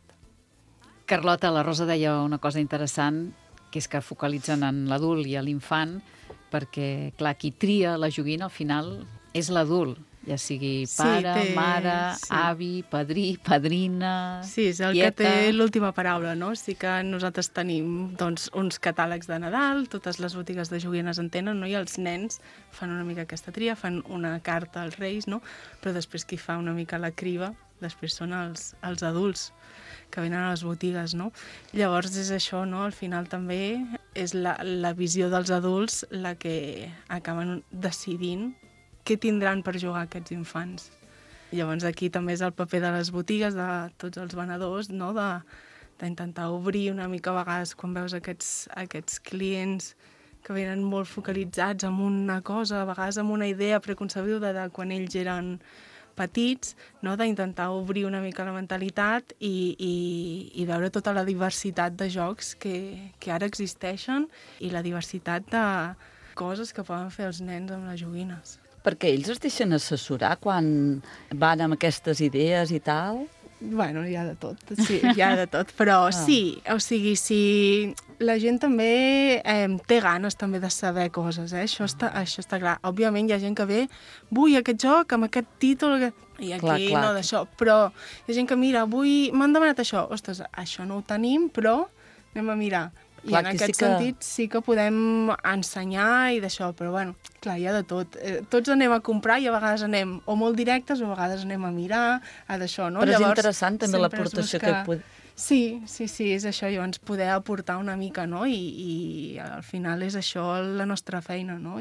[SPEAKER 2] Carlota, la Rosa deia una cosa interessant, que és que focalitzen en l'adult i a l'infant, perquè, clar, qui tria la joguina al final és l'adult, ja sigui pare, mare, avi, padrí, padrina,
[SPEAKER 11] Sí, és el
[SPEAKER 2] tieta.
[SPEAKER 11] que té l'última paraula, no? Sí que nosaltres tenim doncs, uns catàlegs de Nadal, totes les botigues de joguines en tenen, no? I els nens fan una mica aquesta tria, fan una carta als reis, no? Però després qui fa una mica la criba, després són els adults que venen a les botigues, no? Llavors és això, no? Al final també és la visió dels adults la que acaben decidint què tindran per jugar aquests infants. Llavors aquí també és el paper de les botigues, de tots els venedors, no? D'intentar obrir una mica a vegades quan veus aquests clients que venen molt focalitzats en una cosa, a vegades amb una idea preconcebuda de quan ells eren petits, no? D'intentar obrir una mica la mentalitat i veure tota la diversitat de jocs que ara existeixen i la diversitat de coses que poden fer els nens amb les joguines.
[SPEAKER 9] Perquè ells es deixen assessorar quan van amb aquestes idees i tal?
[SPEAKER 11] Bueno, hi ha de tot, sí, hi ha de tot, però sí, o sigui, si la gent també té ganes també de saber coses, això està clar. Òbviament hi ha gent que ve, vull aquest joc amb aquest títol, i aquí
[SPEAKER 9] clar.
[SPEAKER 11] no d'això, però hi ha gent que mira, m'han demanat això, ostres, això no ho tenim, però anem a mirar. I
[SPEAKER 9] Clar,
[SPEAKER 11] en
[SPEAKER 9] que
[SPEAKER 11] aquest
[SPEAKER 9] sí que-
[SPEAKER 11] sentit sí que podem ensenyar i d'això, però bueno, clar, hi ha de tot. Tots anem a comprar i a vegades anem o molt directes o a vegades anem a mirar, a d'això, no?
[SPEAKER 9] Però és
[SPEAKER 11] Llavors,
[SPEAKER 9] interessant també
[SPEAKER 11] sempre
[SPEAKER 9] l'aportació
[SPEAKER 11] es busca-
[SPEAKER 9] que pot...
[SPEAKER 11] Sí, és això, llavors poder aportar una mica, no? I al final és això la nostra feina, no?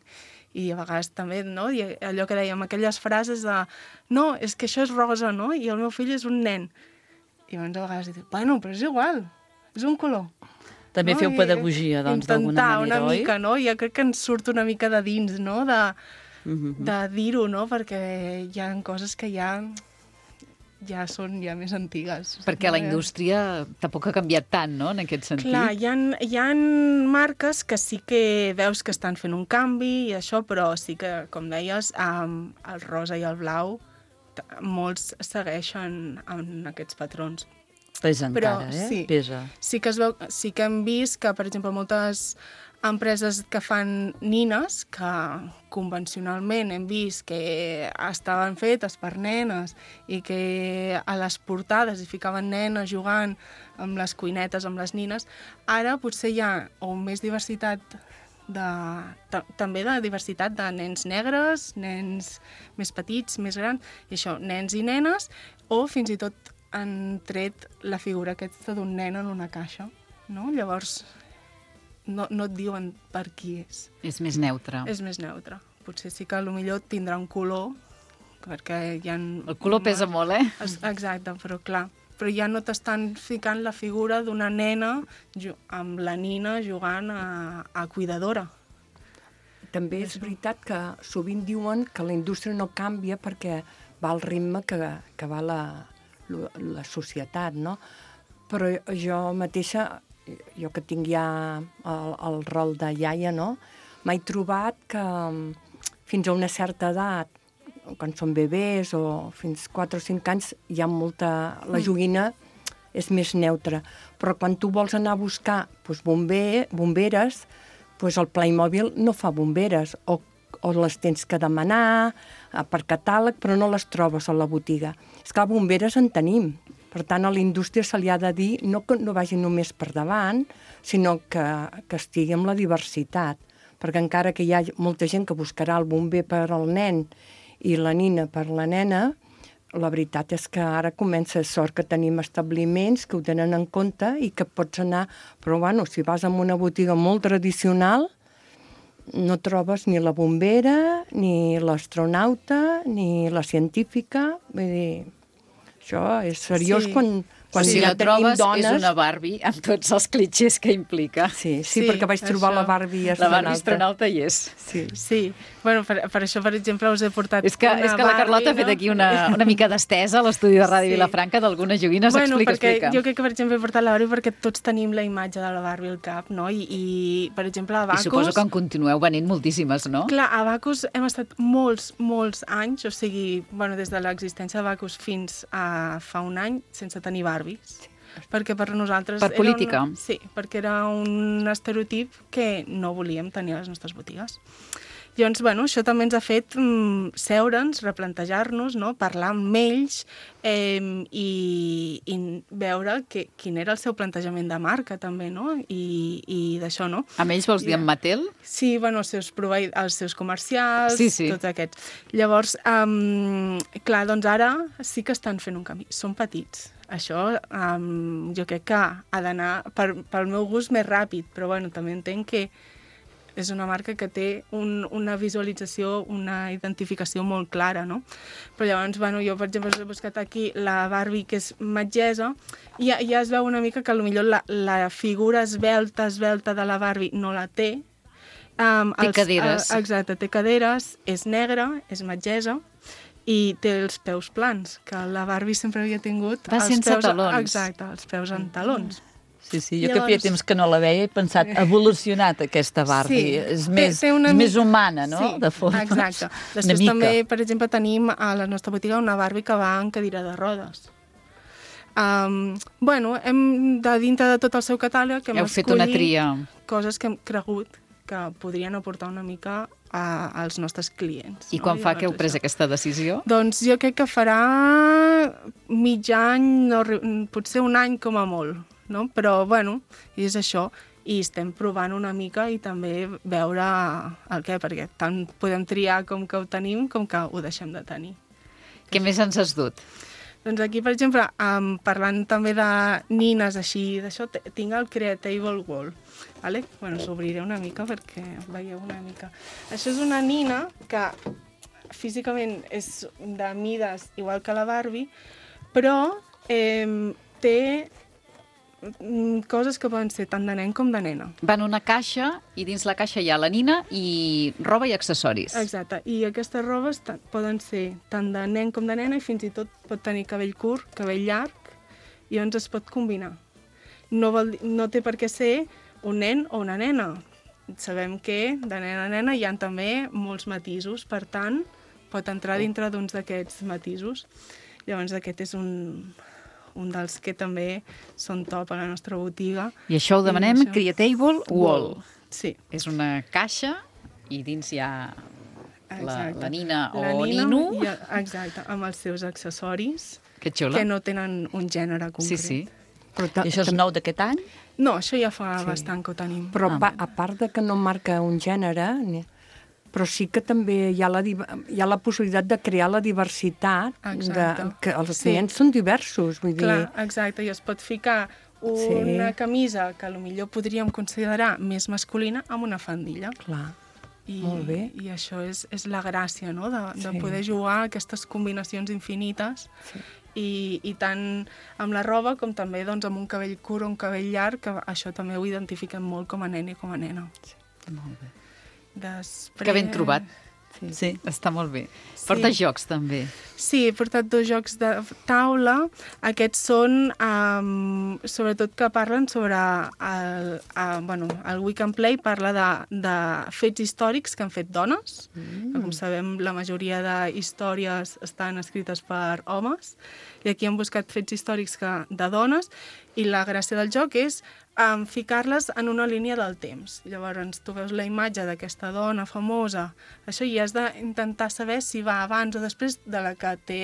[SPEAKER 11] I a vegades també, no? I allò que dèiem, aquelles frases de no, és que això és rosa, no? I el meu fill és un nen. I llavors a vegades dius, bueno, però és igual, és un color.
[SPEAKER 9] També
[SPEAKER 11] No?
[SPEAKER 9] feu
[SPEAKER 11] I
[SPEAKER 9] pedagogia, doncs, d'alguna
[SPEAKER 11] intentar
[SPEAKER 9] manera,
[SPEAKER 11] una
[SPEAKER 9] oi?
[SPEAKER 11] mica, no? Jo crec que ens surt una mica de dins, no? De dir-ho, no? Perquè hi ha coses que ja són més antigues.
[SPEAKER 2] Perquè la indústria tampoc ha canviat tant, no?, en aquest sentit.
[SPEAKER 11] Clar, hi ha marques que sí que veus que estan fent un canvi i això, però sí que, com deies, el rosa i el blau, molts segueixen en aquests patrons.
[SPEAKER 9] Pesa encara,
[SPEAKER 11] sí,
[SPEAKER 9] Pesa.
[SPEAKER 11] sí que hem vist que, per exemple, moltes empreses que fan nines, que convencionalment hem vist que estaven fetes per nenes i que a les portades hi ficaven nenes jugant amb les cuinetes, amb les nines, ara potser hi ha més diversitat també de diversitat de nens negres, nens més petits, més grans, i això, nens i nenes, o fins i tot han tret la figura aquesta d'un nen en una caixa, no? Llavors, no et diuen per qui és.
[SPEAKER 2] És més neutre.
[SPEAKER 11] És més neutre. Potser sí que potser tindrà un color, perquè hi ha...
[SPEAKER 2] El color pesa molt,
[SPEAKER 11] Exacte, però clar. Però ja no t'estan ficant la figura d'una nena amb la nina jugant a cuidadora.
[SPEAKER 10] També és veritat que sovint diuen que la indústria no canvia perquè va al ritme que va la societat, no? Però jo mateixa, jo que tinc ja el rol de iaia, no? M'he trobat que fins a una certa edat, quan són bebès o fins 4 o 5 anys, hi ha molta... La joguina és més neutra. Però quan tu vols anar a buscar bomberes, el Playmobil no fa bomberes, o les tens que demanar per catàleg, però no les trobes a la botiga. És clar, bomberes en tenim. Per tant, a la indústria se li ha de dir no que no vagi només per davant, sinó que estigui amb la diversitat. Perquè encara que hi ha molta gent que buscarà el bomber per al nen i la nina per la nena, la veritat és que ara comença sort que tenim establiments que ho tenen en compte i que pots anar... Però, bueno, si vas a una botiga molt tradicional, no trobes ni la bombera, ni l'astronauta, ni la científica. Vull dir, això és seriós quan
[SPEAKER 2] si
[SPEAKER 10] ja
[SPEAKER 2] la trobes
[SPEAKER 10] dones...
[SPEAKER 2] és una Barbie amb tots els clitxés que implica.
[SPEAKER 10] Sí, perquè vaig trobar la Barbie
[SPEAKER 2] astronauta. La Barbie astronauta hi és.
[SPEAKER 11] Sí. Bueno, per això, per exemple, us he portat
[SPEAKER 2] és que la Carlota ha fet aquí una mica d'estesa a l'estudi de Ràdio Vilafranca d'algunes joguines. Explica.
[SPEAKER 11] Jo crec que, per exemple, he portat la Barbie perquè tots tenim la imatge de la Barbie al cap, no? I per exemple, a Bacus...
[SPEAKER 2] I suposo que en continueu venint moltíssimes, no?
[SPEAKER 11] Clar, a Bacus hem estat molts anys, o sigui, des de l'existència de Bacus fins a fa un any, sense tenir Barbies. perquè per nosaltres...
[SPEAKER 2] Per política?
[SPEAKER 11] Sí, perquè era un estereotip que no volíem tenir a les nostres botigues. Llavors, bueno, això també ens ha fet seure'ns, replantejar-nos, no? Parlar amb ells i veure quin era el seu plantejament de marca, també, no? I d'això, no?
[SPEAKER 2] Amb ells vols dir amb Mattel?
[SPEAKER 11] Sí, bueno, els seus comercials,
[SPEAKER 2] sí.
[SPEAKER 11] Tots aquests. Llavors, clar, doncs ara sí que estan fent un camí. Són petits. Això jo crec que ha d'anar, pel meu gust, més ràpid, però bueno, també entenc que és una marca que té una visualització, una identificació molt clara, no? Però llavors, bueno, jo, per exemple, he buscat aquí la Barbie, que és metgessa, i ja es veu una mica que potser la figura esvelta de la Barbie no la té.
[SPEAKER 2] Té caderes.
[SPEAKER 11] Exacte, té caderes, és negra, és metgessa, i té els peus plans, que la Barbie sempre havia tingut...
[SPEAKER 2] Va sense talons.
[SPEAKER 11] Exacte, els peus en talons.
[SPEAKER 9] Sí, jo que feia temps que no la veia he pensat, ha evolucionat aquesta Barbie, és més humana, no?
[SPEAKER 11] Sí,
[SPEAKER 9] de forma.
[SPEAKER 11] Exacte. Després també, per exemple, tenim a la nostra botiga una Barbie que va en cadira de rodes. Bueno, hem de dintre de tot el seu catàleg hem
[SPEAKER 2] fet una tria.
[SPEAKER 11] Coses que hem cregut que podrien aportar una mica als nostres clients.
[SPEAKER 2] I quan fa que heu pres aquesta decisió?
[SPEAKER 11] Doncs jo crec que farà mig any, potser un any com a molt. No? Però, bueno, és això. I estem provant una mica i també veure el què, perquè tant podem triar com que ho tenim com que ho deixem de tenir.
[SPEAKER 2] Què més ens has dut?
[SPEAKER 11] Doncs aquí, per exemple, parlant també de nines així, d'això, tinc el Creatable Wall. Vale? Bueno, s'obriré una mica perquè veieu una mica. Això és una nina que físicament és de mides igual que la Barbie, però té coses que poden ser tant de nen com de nena.
[SPEAKER 2] Va en una caixa i dins la caixa hi ha la nina i roba i accessoris.
[SPEAKER 11] Exacte, i aquestes robes poden ser tant de nen com de nena i fins i tot pot tenir cabell curt, cabell llarg, i llavors es pot combinar. No té per què ser un nen o una nena. Sabem que de nena a nena hi ha també molts matisos, per tant, pot entrar dintre d'uns d'aquests matisos. Llavors aquest és un dels que també són top a la nostra botiga.
[SPEAKER 2] I això ho demanem Creatable Wall.
[SPEAKER 11] Sí.
[SPEAKER 2] És una caixa i dins hi ha la nina o nino.
[SPEAKER 11] Exacte, amb els seus accessoris.
[SPEAKER 2] Que xula.
[SPEAKER 11] Que no tenen un gènere concret.
[SPEAKER 2] Sí.
[SPEAKER 9] Però I això és nou d'aquest any?
[SPEAKER 11] No, això ja fa bastant que ho tenim.
[SPEAKER 10] Però a part de que no marca un gènere, però sí que també hi ha la possibilitat de crear la diversitat, que els clients són diversos. Vull dir...
[SPEAKER 11] Clar, exacte, i es pot ficar una camisa que potser podríem considerar més masculina amb una faldilla.
[SPEAKER 10] Clar, molt bé.
[SPEAKER 11] I això és la gràcia, no?, de poder jugar a aquestes combinacions infinites, i tant amb la roba com també doncs, amb un cabell curt o un cabell llarg, que això també ho identifiquem molt com a nen i com a nena.
[SPEAKER 2] Molt bé.
[SPEAKER 11] Després...
[SPEAKER 2] Que ben trobat.
[SPEAKER 9] Sí.
[SPEAKER 2] Està molt bé. Porta jocs, també.
[SPEAKER 11] Sí, he portat 2 jocs de taula. Aquests són, sobretot, que parlen sobre... el Week and Play parla de fets històrics que han fet dones. Com sabem, la majoria de històries estan escrites per homes. I aquí hem buscat fets històrics de dones. I la gràcia del joc és ficar-les en una línia del temps. Llavors, tu veus la imatge d'aquesta dona famosa, això, i has d'intentar saber si va abans o després de la que té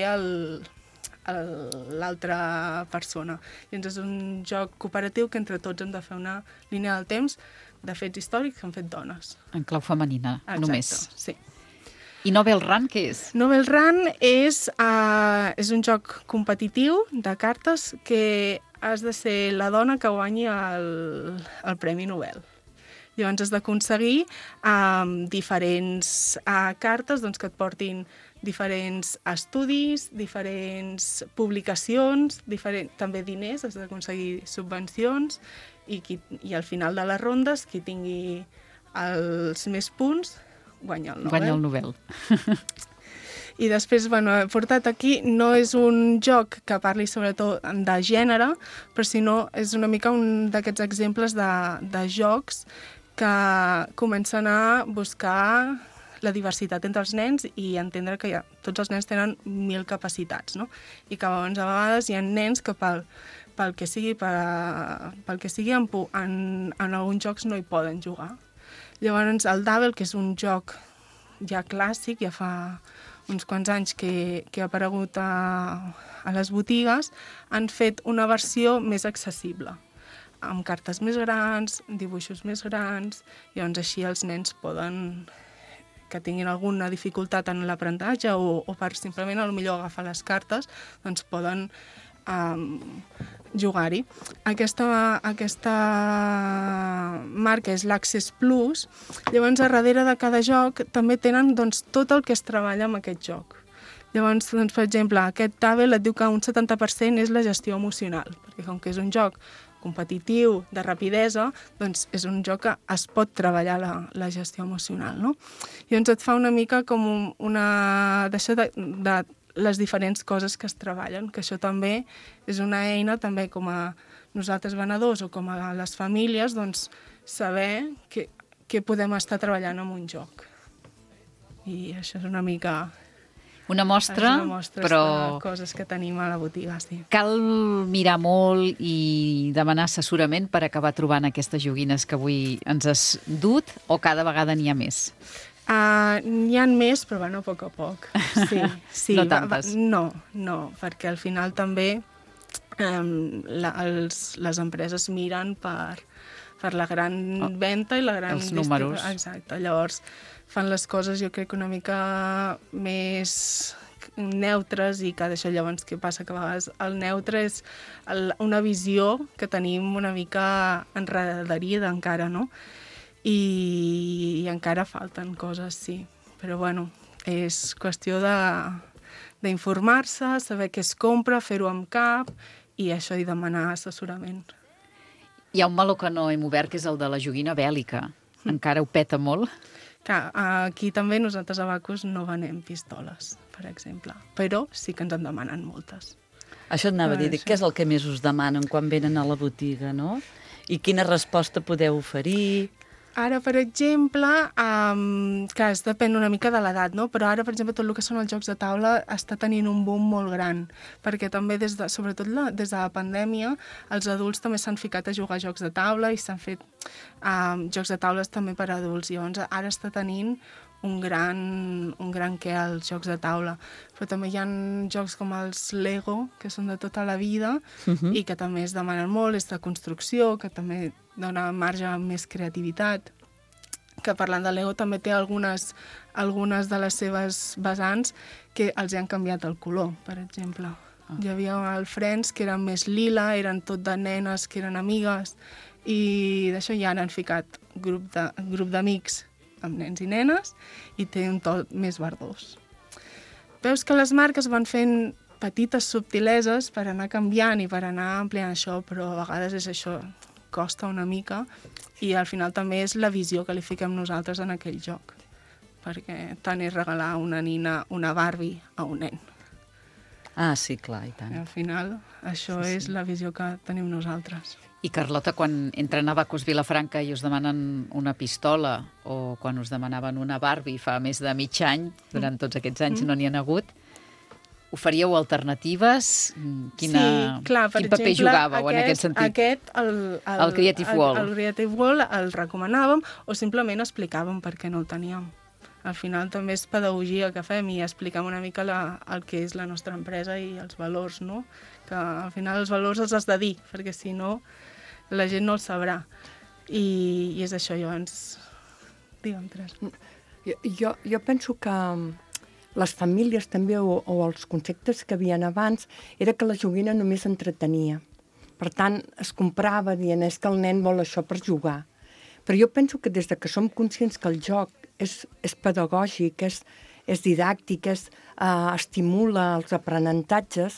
[SPEAKER 11] l'altra persona. Llavors, és un joc cooperatiu que entre tots hem de fer una línia del temps de fets històrics que han fet dones.
[SPEAKER 2] En clau femenina, només.
[SPEAKER 11] Exacte, sí.
[SPEAKER 2] I Novel Run, què és?
[SPEAKER 11] Novel Run és un joc competitiu de cartes que has de ser la dona que guanyi el Premi Nobel. Llavors has d'aconseguir diferents cartes doncs, que et portin diferents estudis, diferents publicacions, també diners, has d'aconseguir subvencions i al final de les rondes qui tingui els més punts guanya el Nobel.
[SPEAKER 2] Guanya el Nobel.
[SPEAKER 11] I després, he portat aquí, no és un joc que parli sobretot de gènere, però sinó és una mica un d'aquests exemples de jocs que comencen a buscar la diversitat entre els nens i entendre que tots els nens tenen 1000 capacitats, no? I que a vegades hi ha nens que pel pel que sigui, en alguns jocs no hi poden jugar. Llavors, el Dabble, que és un joc ja clàssic, ja fa uns quants anys que ha aparegut a les botigues, han fet una versió més accessible, amb cartes més grans, dibuixos més grans, i llavors així els nens poden, que tinguin alguna dificultat en l'aprenentatge o per simplement potser agafar les cartes, doncs poden jugar-hi. Aquesta marca és l'Access Plus. Llavors, a darrere de cada joc també tenen doncs, tot el que es treballa amb aquest joc. Llavors, doncs, per exemple, aquest Dabble et diu que un 70% és la gestió emocional, perquè com que és un joc competitiu, de rapidesa, doncs és un joc que es pot treballar la gestió emocional, no? I llavors et fa una mica com d'això de les diferents coses que es treballen, que això també és una eina, també com a nosaltres venedors o com a les famílies, doncs saber què podem estar treballant en un joc. I això és una mica...
[SPEAKER 2] Una mostra, però...
[SPEAKER 11] de coses que tenim a la botiga, sí.
[SPEAKER 2] Cal mirar molt i demanar assessorament per acabar trobant aquestes joguines que avui ens has dut, o cada vegada n'hi ha més?
[SPEAKER 11] N'hi ha més, però bueno, a poc a poc. Sí.
[SPEAKER 2] No tantes?
[SPEAKER 11] No, perquè al final també les empreses miren per la gran venda i la gran...
[SPEAKER 2] Els números.
[SPEAKER 11] Exacte, llavors fan les coses jo crec una mica més neutres i que d'això llavors què passa? Que a vegades el neutre és una visió que tenim una mica enredarida encara, no? I encara falten coses, sí. Però bueno, és qüestió d'informar-se, saber què es compra, fer-ho amb cap i això i demanar assessorament.
[SPEAKER 2] Hi ha un meló que no hem obert, que és el de la joguina bèl·lica. Encara ho peta molt?
[SPEAKER 11] Clar, aquí també nosaltres a Bacus no venem pistoles, per exemple, però sí que ens en demanen moltes.
[SPEAKER 9] Això et anava a dir, què és el que més us demanen quan venen a la botiga, no? I quina resposta podeu oferir?
[SPEAKER 11] Ara, per exemple, clar, depèn una mica de l'edat, no? Però ara, per exemple, tot el que són els jocs de taula està tenint un boom molt gran, perquè també, sobretot des de la pandèmia, els adults també s'han ficat a jugar a jocs de taula i s'han fet jocs de taules també per a adults. Llavors, ara està tenint un gran què als jocs de taula. Però també hi ha jocs com els Lego, que són de tota la vida i que també es demanen molt, és de construcció, que també dona marge a més creativitat, que parlant de Lego també té algunes de les seves vessants que els han canviat el color, per exemple. Hi havia el Friends, que eren més lila, eren tot de nenes que eren amigues, i d'això ja han ficat grup d'amics amb nens i nenes, i té un to més verdós. Veus que les marques van fent petites subtileses per anar canviant i per anar ampliant això, però a vegades és això, costa una mica, i al final també és la visió que li fiquem nosaltres en aquell joc, perquè tant és regalar una nina una Barbie a un nen.
[SPEAKER 9] Ah, sí, clar, i tant.
[SPEAKER 11] I al final això és la visió que tenim nosaltres.
[SPEAKER 2] I Carlota, quan entren a Bacus Vilafranca i us demanen una pistola o quan us demanaven una Barbie fa més de mig any, durant tots aquests anys no n'hi ha hagut, oferíeu alternatives? Quin paper jugàveu en aquest sentit? El Creative Wall.
[SPEAKER 11] El Creative Wall el recomanàvem o simplement explicàvem per què no el teníem. Al final també és pedagogia que fem i expliquem una mica el que és la nostra empresa i els valors, no? Que al final els valors els has de dir, perquè si no la gent no els sabrà. I és això, llavors... Digue'm, Teresa.
[SPEAKER 10] Jo penso que les famílies també, o els conceptes que havien abans, era que la joguina només entretenia. Per tant, es comprava dient és que el nen vol això per jugar. Però jo penso que des que som conscients que el joc és pedagògic, és didàctic, estimula els aprenentatges,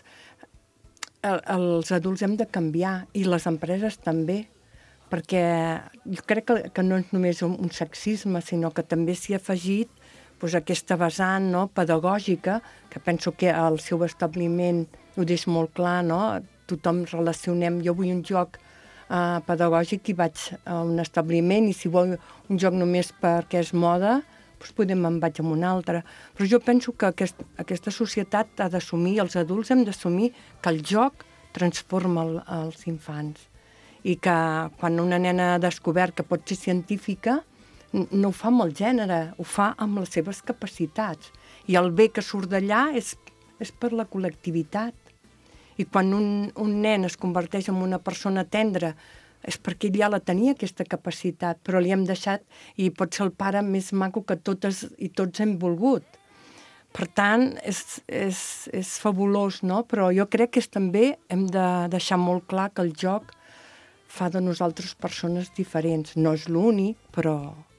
[SPEAKER 10] els adults hem de canviar i les empreses també, perquè jo crec que no és només un sexisme, sinó que també s'hi ha afegit aquesta vessant pedagògica, que penso que el seu establiment ho deixa molt clar, no? Tothom relacionem, jo vull un joc pedagògic i vaig a un establiment i si vol un joc només perquè és moda, doncs me'n vaig a un altre. Però jo penso que aquesta societat ha d'assumir, els adults hem d'assumir que el joc transforma els infants. I que quan una nena ha descobert que pot ser científica, no ho fa amb el gènere, ho fa amb les seves capacitats. I el bé que surt d'allà és per la col·lectivitat. I quan un nen es converteix en una persona tendra, és perquè ell ja la tenia, aquesta capacitat, però li hem deixat, i pot ser el pare més maco que totes i tots hem volgut. Per tant, és fabulós, no? Però jo crec que també hem de deixar molt clar que el joc fa de nosaltres persones diferents. No és l'únic, però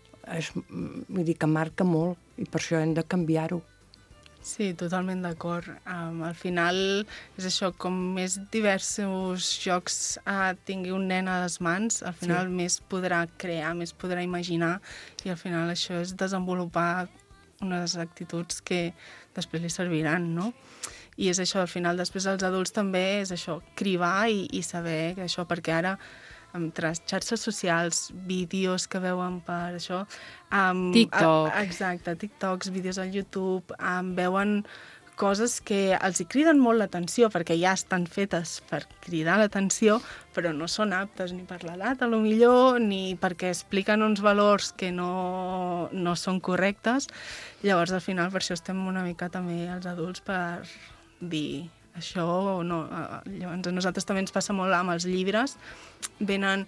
[SPEAKER 10] vull dir que marca molt, i per això hem de canviar-ho.
[SPEAKER 11] Sí, totalment d'acord. Al final és això, com més diversos jocs tingui un nen a les mans, al final més podrà crear, més podrà imaginar, i al final això és desenvolupar unes actituds que després li serviran, no? I és això, al final després els adults també és això, cribar i saber que això, perquè ara entre xarxes socials, vídeos que veuen per això...
[SPEAKER 2] TikTok.
[SPEAKER 11] Exacte, TikToks, vídeos al YouTube, veuen coses que els hi criden molt l'atenció, perquè ja estan fetes per cridar l'atenció, però no són aptes ni per l'edat, a lo millor, ni perquè expliquen uns valors que no són correctes. Llavors, al final, per això estem una mica també els adults per dir... Això o no. Llavors, a nosaltres també ens passa molt amb els llibres. Venen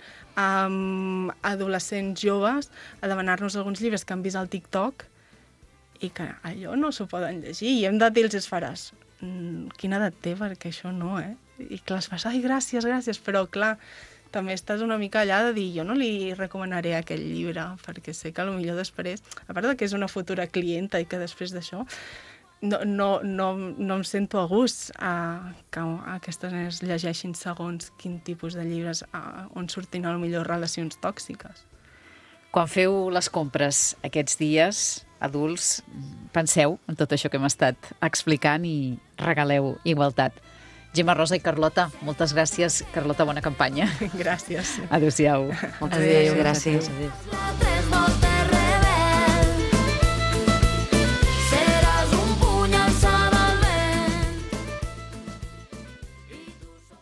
[SPEAKER 11] adolescents joves a demanar-nos alguns llibres que han vist al TikTok i que allò no s'ho poden llegir. I hem de dir-los, faràs, quina edat té, perquè això no, I clar, es fas, ai, gràcies, però clar, també estàs una mica allà de dir, jo no li recomanaré aquell llibre, perquè sé que potser després, a part que és una futura clienta i que després d'això, no em sento a gust que aquestes nenes llegeixin segons quin tipus de llibres on surtin potser relacions tòxiques.
[SPEAKER 2] Quan feu les compres aquests dies, adults, penseu en tot això que hem estat explicant i regaleu igualtat. Gemma, Rosa i Carlota, moltes gràcies. Carlota, bona campanya.
[SPEAKER 11] Gràcies.
[SPEAKER 2] Adéu-siau.
[SPEAKER 4] Moltes gràcies.
[SPEAKER 5] La